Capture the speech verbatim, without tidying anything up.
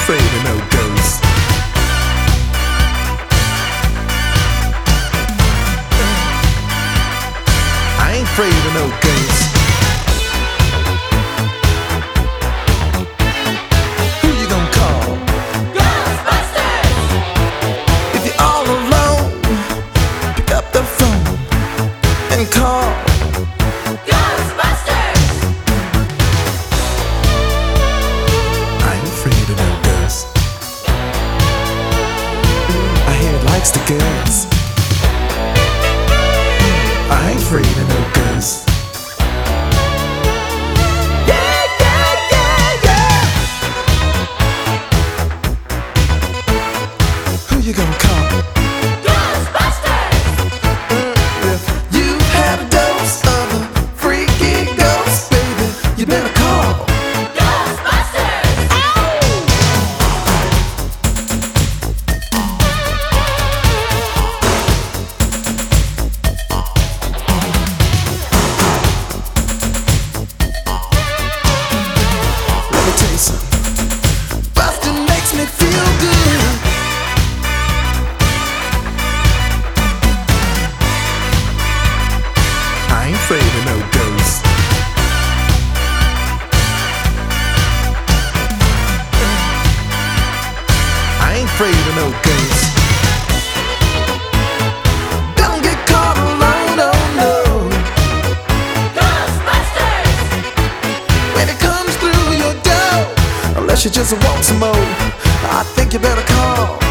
afraid of no ghosts. I ain't afraid of no ghosts. Who you gonna call? Ghostbusters! If you're all alone, pick up the phone and call Ghostbusters! I ain't afraid of no ghosts. I hear it likes the girls. I ain't afraid of no ghosts. Yeah, yeah, yeah, yeah. Who you gonna call? Ghostbusters! If you've had a dose of a freaky ghost, baby, you better call Ghostbusters! Let me tell you something. Bustin' makes me feel good. I ain't afraid of no ghosts. I ain't afraid of no ghosts. Don't get caught alone, oh no. Ghostbusters! When it comes through your door, unless you just want some more, I think you better call